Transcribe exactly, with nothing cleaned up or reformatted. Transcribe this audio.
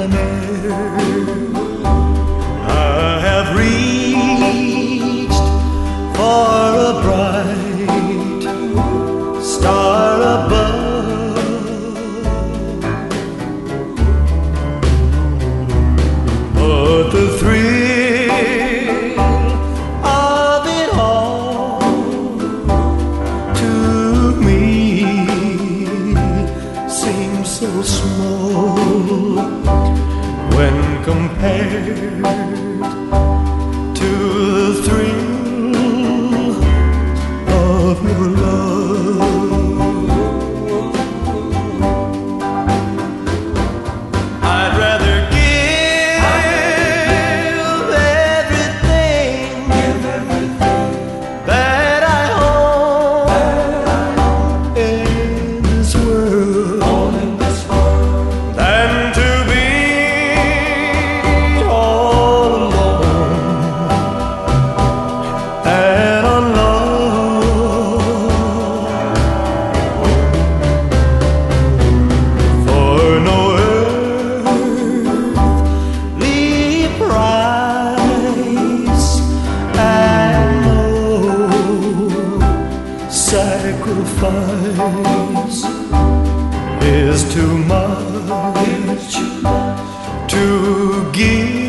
ne'er. I have reached for a bright star above, but the thrill of it all to me seems so small when compared to the thrill of your love. I'd rather give everything, give everything that I own in this world, all in this world, than to be all alone and unloved. For no earthly price and no sacrifice is too much to give.